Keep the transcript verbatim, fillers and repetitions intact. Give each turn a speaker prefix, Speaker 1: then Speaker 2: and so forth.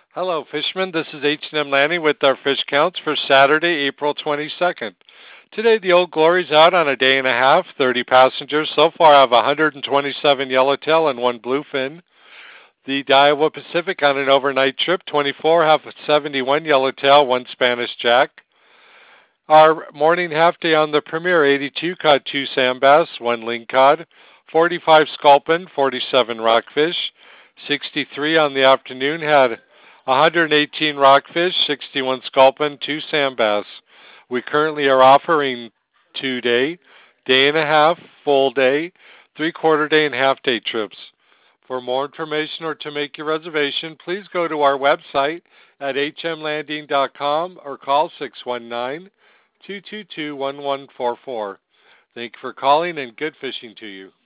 Speaker 1: Hello, fishermen. This is H and M Lanning with our fish counts for Saturday, April twenty-second. Today, the Old Glory's out on a day and a half, thirty passengers. So far, I have one hundred twenty-seven yellowtail and one bluefin. The Iowa Pacific on an overnight trip, twenty-four, have seventy-one yellowtail, one Spanish jack. Our morning half day on the Premier, eighty-two caught two sand bass, one lingcod, forty-five sculpin, forty-seven rockfish. sixty-three on the afternoon had one hundred eighteen rockfish, sixty-one sculpin, two sand bass. We currently are offering two day, day and a half, full day, three quarter day, and half day trips. For more information or to make your reservation, please go to our website at h m landing dot com or call six one nine, two two two, one one four four. Thank you for calling and good fishing to you.